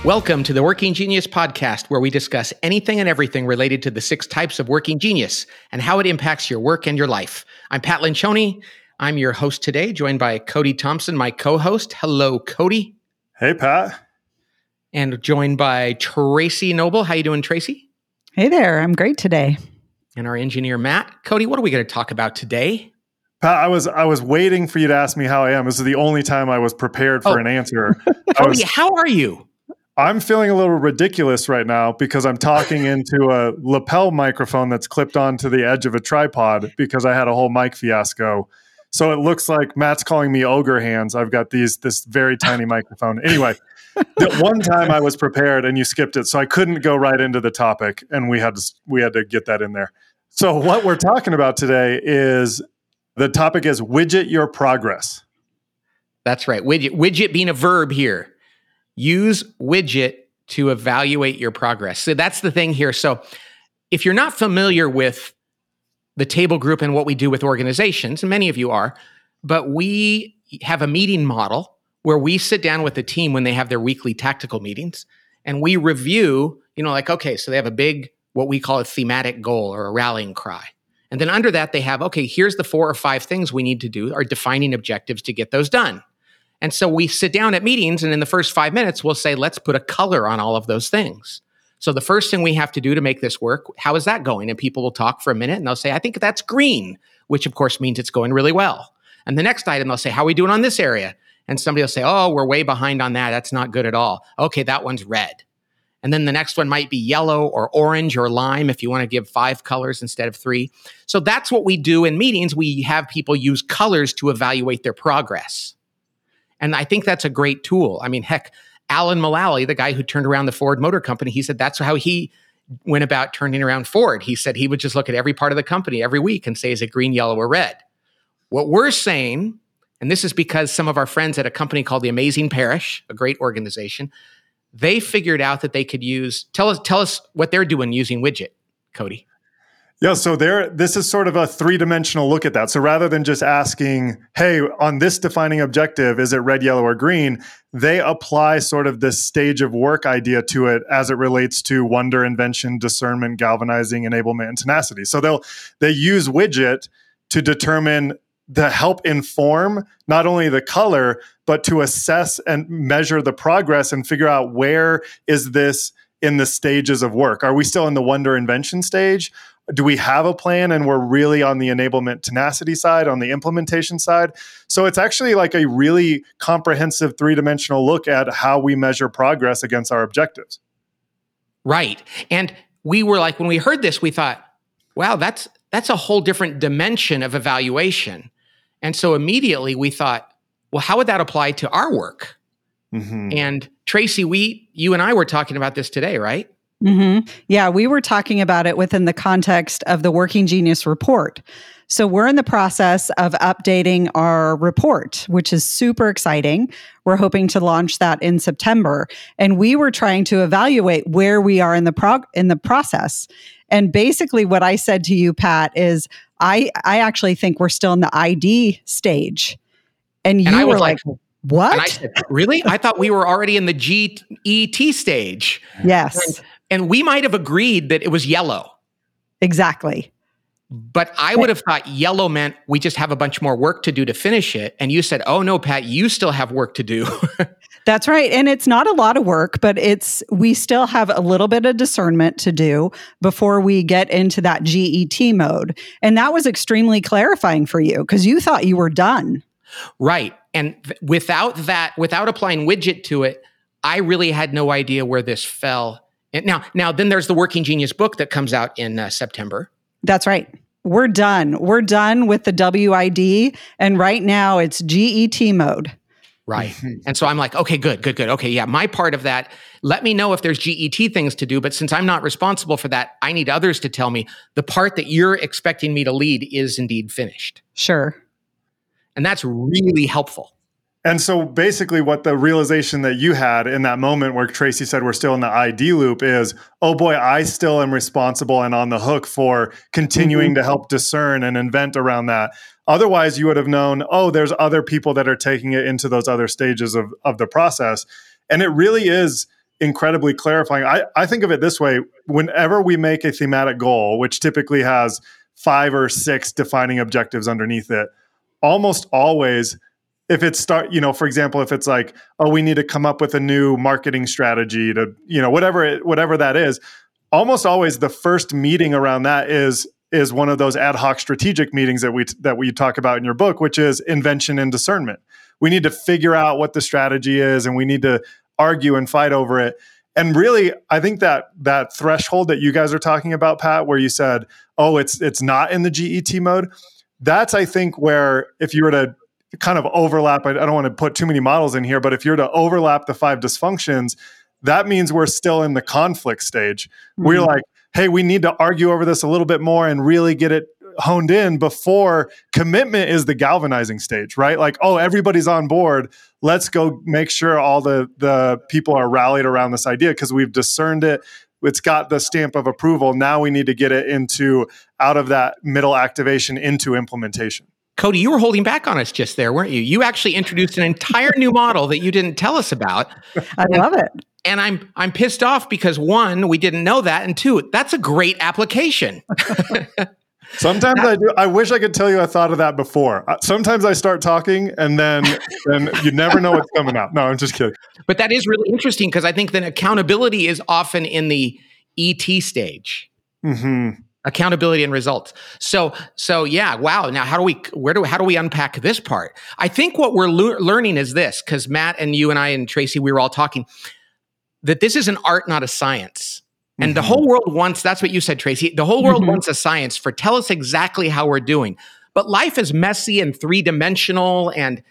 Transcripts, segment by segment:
Welcome to the Working Genius podcast, where we discuss anything and everything related to the 6 types of working genius and how it impacts your work and your life. I'm Pat Lencioni. I'm your host today, joined by Cody Thompson, my co-host. Hello, Cody. Hey, Pat. And joined by Tracy Noble. How you doing, Tracy? Hey there. I'm great today. And our engineer, Matt. Cody, what are we going to talk about today? Pat, I was waiting for you to ask me how I am. This is the only time I was prepared for an answer. Cody, how are you? I'm feeling a little ridiculous right now because I'm talking into a lapel microphone that's clipped onto the edge of a tripod because I had a whole mic fiasco. So it looks like Matt's calling me ogre hands. I've got this very tiny microphone. Anyway, the one time I was prepared and you skipped it, so I couldn't go right into the topic, and we had to get that in there. So what we're talking about today is the topic is widget your progress. That's right. Widget being a verb here. Use widget to evaluate your progress. So that's the thing here. So if you're not familiar with the table group and what we do with organizations, and many of you are, but we have a meeting model where we sit down with the team when they have their weekly tactical meetings and we review, okay, so they have a big, what we call a thematic goal or a rallying cry. And then under that, they have, okay, here's the 4 or 5 things we need to do, our defining objectives to get those done. And so we sit down at meetings, and in the first 5 minutes, we'll say, let's put a color on all of those things. So the first thing we have to do to make this work, how is that going? And people will talk for a minute, and they'll say, I think that's green, which of course means it's going really well. And the next item, they'll say, how are we doing on this area? And somebody will say, oh, we're way behind on that. That's not good at all. Okay, that one's red. And then the next one might be yellow or orange or lime if you want to give 5 colors instead of 3. So that's what we do in meetings. We have people use colors to evaluate their progress. And I think that's a great tool. I mean, heck, Alan Mulally, the guy who turned around the Ford Motor Company, he said that's how he went about turning around Ford. He said he would just look at every part of the company every week and say, is it green, yellow, or red? What we're saying, and this is because some of our friends at a company called the Amazing Parish, a great organization, they figured out that they could use, tell us what they're doing using widget, Cody. Yeah, so this is sort of a 3-dimensional look at that. So rather than just asking, hey, on this defining objective, is it red, yellow, or green? They apply sort of this stage of work idea to it as it relates to wonder, invention, discernment, galvanizing, enablement, and tenacity. So they use widget to determine help inform not only the color, but to assess and measure the progress and figure out where is this in the stages of work. Are we still in the wonder invention stage? Do we have a plan and we're really on the enablement tenacity side, on the implementation side? So it's actually like a really comprehensive 3-dimensional look at how we measure progress against our objectives. Right. And we were like, when we heard this, we thought, wow, that's a whole different dimension of evaluation. And so immediately we thought, well, how would that apply to our work? Mm-hmm. And Tracy, you and I were talking about this today, right? Mm-hmm. Yeah, we were talking about it within the context of the Working Genius report. So we're in the process of updating our report, which is super exciting. We're hoping to launch that in September. And we were trying to evaluate where we are in the process. And basically what I said to you, Pat, is I actually think we're still in the ID stage. And you were like, what? And I said, really? I thought we were already in the GET stage. Yes. And we might have agreed that it was yellow. Exactly. But I would have thought yellow meant we just have a bunch more work to do to finish it. And you said, oh no, Pat, you still have work to do. That's right. And it's not a lot of work, but we still have a little bit of discernment to do before we get into that GET mode. And that was extremely clarifying for you because you thought you were done. Right. And without applying widget to it, I really had no idea where this fell. And now, then there's the Working Genius book that comes out in September. That's right. We're done. We're done with the WID. And right now it's GET mode. Right. And so I'm like, okay, good. Okay, yeah, my part of that, let me know if there's GET things to do. But since I'm not responsible for that, I need others to tell me the part that you're expecting me to lead is indeed finished. Sure. And that's really helpful. And so basically what the realization that you had in that moment where Tracy said we're still in the ID loop is, oh boy, I still am responsible and on the hook for continuing to help discern and invent around that. Otherwise, you would have known, oh, there's other people that are taking it into those other stages of the process. And it really is, incredibly clarifying. I think of it this way: whenever we make a thematic goal, which typically has 5 or 6 defining objectives underneath it, almost always, if it's for example, if it's like, oh, we need to come up with a new marketing strategy to, whatever that is, almost always the first meeting around that is one of those ad hoc strategic meetings that we talk about in your book, which is invention and discernment. We need to figure out what the strategy is, and we need to argue and fight over it. And really, I think that threshold that you guys are talking about, Pat, where you said, oh, it's not in the GET mode, that's, I think, where if you were to kind of overlap, I don't want to put too many models in here, but if you're to overlap the 5 dysfunctions, that means we're still in the conflict stage. Mm-hmm. We're like, hey, we need to argue over this a little bit more and really get it honed in before commitment is the galvanizing stage, right? Like, oh, everybody's on board. Let's go make sure all the people are rallied around this idea because we've discerned it. It's got the stamp of approval. Now we need to get it out of that middle activation into implementation. Cody, you were holding back on us just there, weren't you? You actually introduced an entire new model that you didn't tell us about. I love it. And I'm pissed off because 1, we didn't know that, and 2, that's a great application. Sometimes I do. I wish I could tell you I thought of that before. Sometimes I start talking and then you never know what's coming out. No, I'm just kidding. But that is really interesting because I think that accountability is often in the ET stage. Mm-hmm. Accountability and results. So yeah, wow. Now how do we unpack this part? I think what we're learning is this, because Matt and you and I and Tracy, we were all talking, that this is an art, not a science. And the whole world wants, that's what you said, Tracy, the whole world wants a science for tell us exactly how we're doing. But life is messy and 3-dimensional and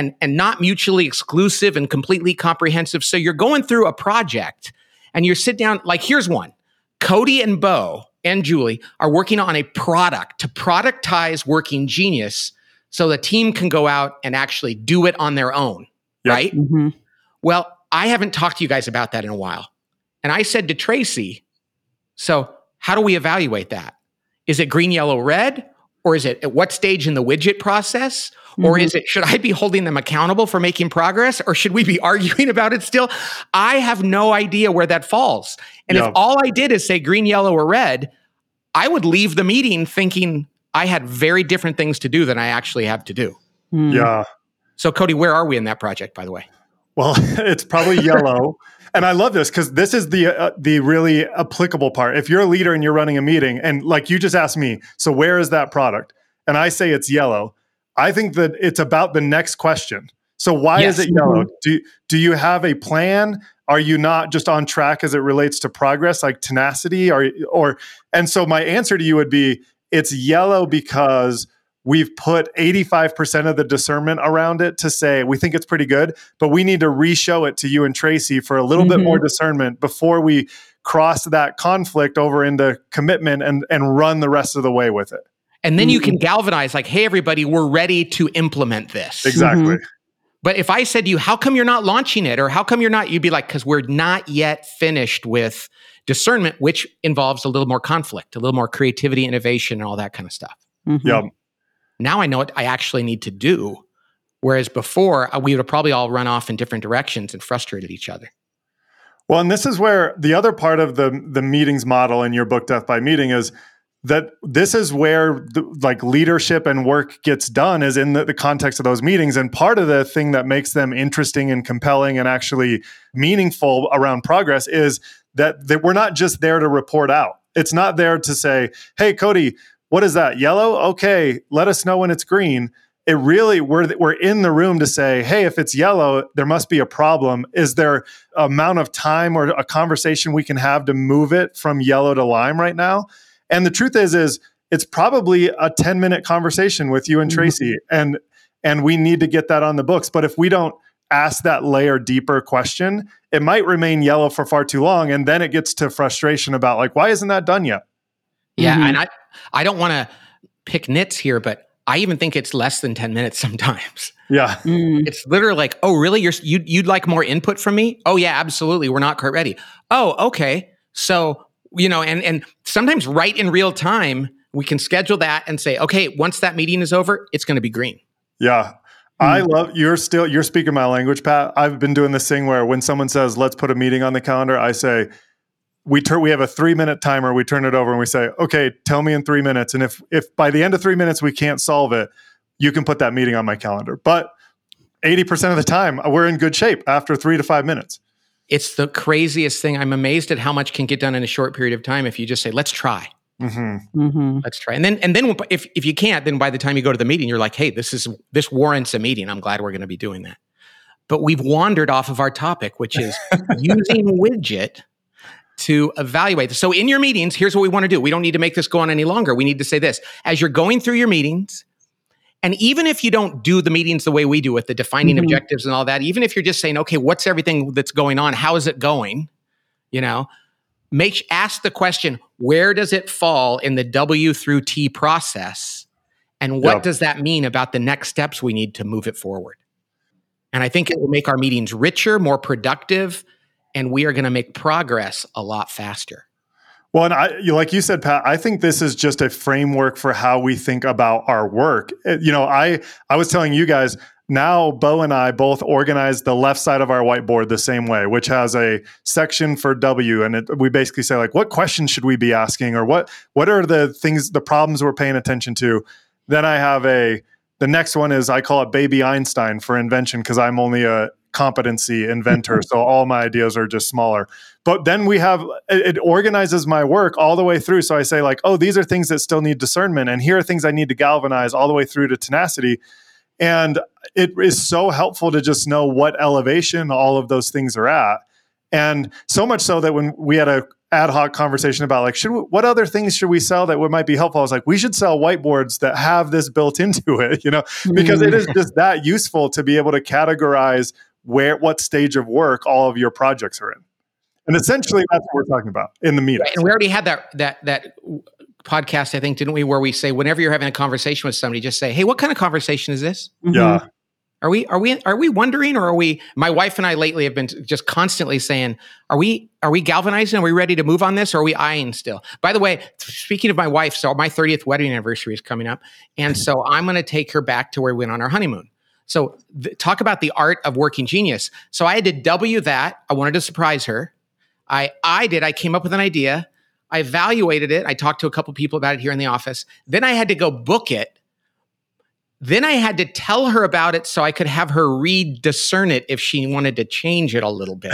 not mutually exclusive and completely comprehensive. So you're going through a project and you sit down, like here's one. Cody and Bo and Julie are working on a product to productize Working Genius so the team can go out and actually do it on their own, right? Mm-hmm. Well, I haven't talked to you guys about that in a while. And I said to Tracy, so how do we evaluate that? Is it green, yellow, red? Or is it at what stage in the widget process? Mm-hmm. Or is it, should I be holding them accountable for making progress? Or should we be arguing about it still? I have no idea where that falls. And if all I did is say green, yellow, or red, I would leave the meeting thinking I had very different things to do than I actually have to do. Mm. Yeah. So Cody, where are we in that project, by the way? Well, it's probably yellow. And I love this because this is the really applicable part. If you're a leader and you're running a meeting and like you just asked me, so where is that product? And I say it's yellow. I think that it's about the next question. So why is it yellow? Do you have a plan? Are you not just on track as it relates to progress, like tenacity? And so my answer to you would be, it's yellow because we've put 85% of the discernment around it to say, we think it's pretty good, but we need to re-show it to you and Tracy for a little bit more discernment before we cross that conflict over into commitment and run the rest of the way with it. And then you can galvanize like, hey, everybody, we're ready to implement this. Exactly. Mm-hmm. But if I said to you, how come you're not launching it? Or how come you're not, you'd be like, because we're not yet finished with discernment, which involves a little more conflict, a little more creativity, innovation, and all that kind of stuff. Mm-hmm. Yeah. Now I know what I actually need to do. Whereas before, we would have probably all run off in different directions and frustrated each other. Well, and this is where the other part of the meetings model in your book, Death by Meeting, is that this is where like leadership and work gets done is in the context of those meetings. And part of the thing that makes them interesting and compelling and actually meaningful around progress is that we're not just there to report out. It's not there to say, hey, Cody, what is that? Yellow? Okay, let us know when it's green. It really, we're in the room to say, hey, if it's yellow, there must be a problem. Is there amount of time or a conversation we can have to move it from yellow to lime right now? And the truth is it's probably a 10-minute conversation with you and Tracy, and we need to get that on the books. But if we don't ask that layer deeper question, it might remain yellow for far too long, and then it gets to frustration about like, why isn't that done yet? Yeah, and I don't want to pick nits here, but I even think it's less than 10 minutes sometimes. Yeah. It's literally like, oh, really? You'd like more input from me? Oh, yeah, absolutely. We're not quite ready. Oh, okay. So, and sometimes right in real time, we can schedule that and say, okay, once that meeting is over, it's going to be green. Yeah. I love you're speaking my language, Pat. I've been doing this thing where when someone says, let's put a meeting on the calendar, I say, we have a 3-minute timer. We turn it over and we say, okay, tell me in 3 minutes. And if by the end of 3 minutes, we can't solve it, you can put that meeting on my calendar. But 80% of the time, we're in good shape after 3 to 5 minutes. It's the craziest thing. I'm amazed at how much can get done in a short period of time if you just say, let's try. Let's try. And then if you can't, then by the time you go to the meeting, you're like, hey, this warrants a meeting. I'm glad we're going to be doing that. But we've wandered off of our topic, which is using Widget to evaluate. So in your meetings, here's what we want to do. We don't need to make this go on any longer. We need to say this. As you're going through your meetings, and even if you don't do the meetings the way we do with the defining objectives and all that, even if you're just saying, okay, what's everything that's going on? How is it going? Ask the question, where does it fall in the W through T process? And what does that mean about the next steps we need to move it forward? And I think it will make our meetings richer, more productive, and we are going to make progress a lot faster. Well, and like you said, Pat, I think this is just a framework for how we think about our work. I was telling you guys, now Bo and I both organize the left side of our whiteboard the same way, which has a section for W. And we basically say, like, what questions should we be asking? Or what are the problems we're paying attention to? Then I have the next one is, I call it Baby Einstein for invention, because I'm only a competency inventor. So all my ideas are just smaller. But then it organizes my work all the way through. So I say, like, oh, these are things that still need discernment. And here are things I need to galvanize all the way through to tenacity. And it is so helpful to just know what elevation all of those things are at. And so much so that when we had a ad hoc conversation about, like, what other things should we sell that might be helpful? I was like, we should sell whiteboards that have this built into it, because it is just that useful to be able to categorize what stage of work all of your projects are in. And essentially that's what we're talking about in the meeting. Right. And we already had that podcast, I think, didn't we, where we say, whenever you're having a conversation with somebody, just say, hey, what kind of conversation is this? Yeah. Are we wondering, or my wife and I lately have been just constantly saying, are we galvanizing? Are we ready to move on this? Or are we eyeing still? By the way, speaking of my wife, so my 30th wedding anniversary is coming up. And so I'm going to take her back to where we went on our honeymoon. So talk about the art of working genius. So I had to W that. I wanted to surprise her. I came up with an idea. I evaluated it. I talked to a couple people about it here in the office. Then I had to go book it. Then I had to tell her about it so I could have her discern it if she wanted to change it a little bit.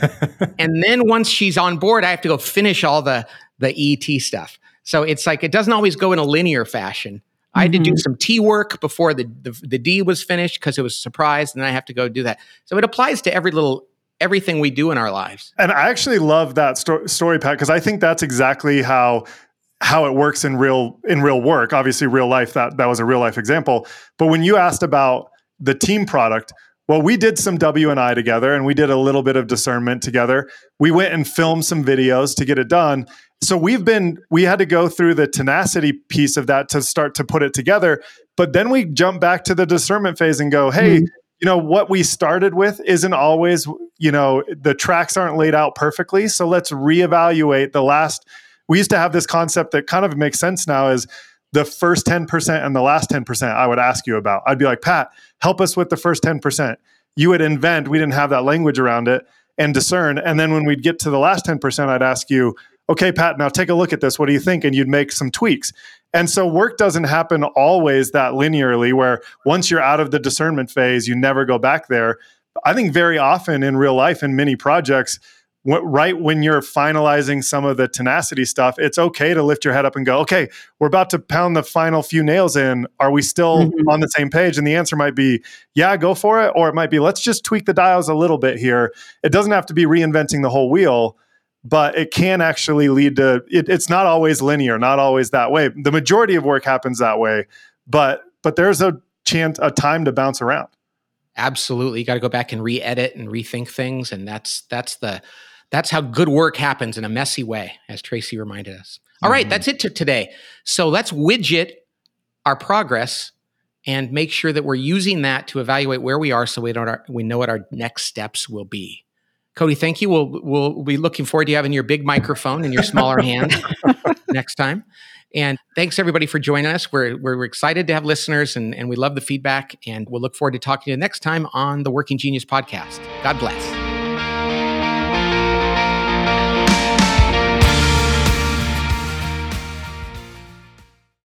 And then once she's on board, I have to go finish all the ET stuff. So it's like, it doesn't always go in a linear fashion. I had to do some T work before the D was finished because it was a surprise, and then I have to go do that. So it applies to everything we do in our lives. And I actually love that story, Pat, because I think that's exactly how it works in real work. Obviously, real life, that was a real life example. But when you asked about the team product, well, we did some W&I together, and we did a little bit of discernment together. We went and filmed some videos to get it done. So we had to go through the tenacity piece of that to start to put it together. But then we jump back to the discernment phase and go, hey, what we started with isn't always, the tracks aren't laid out perfectly. So let's reevaluate the last. We used to have this concept that kind of makes sense now, is the first 10% and the last 10% I would ask you about. I'd be like, Pat, help us with the first 10%. You would invent, we didn't have that language around it, and discern. And then when we'd get to the last 10%, I'd ask you, okay, Pat, now take a look at this. What do you think? And you'd make some tweaks. And so work doesn't happen always that linearly, where once you're out of the discernment phase, you never go back there. I think very often in real life, in many projects, right when you're finalizing some of the tenacity stuff, it's okay to lift your head up and go, okay, we're about to pound the final few nails in. Are we still on the same page? And the answer might be, yeah, go for it. Or it might be, let's just tweak the dials a little bit here. It doesn't have to be reinventing the whole wheel, but it can actually lead to, it's not always linear, not always that way. The majority of work happens that way, but there's a time to bounce around. Absolutely. You got to go back and re-edit and rethink things. And that's how good work happens in a messy way, as Tracy reminded us. All right, that's it to today. So let's widget our progress and make sure that we're using that to evaluate where we are, so we know what our next steps will be. Cody, thank you. We'll be looking forward to having your big microphone in your smaller hand next time. And thanks everybody for joining us. We're excited to have listeners and we love the feedback. And we'll look forward to talking to you next time on the Working Genius podcast. God bless.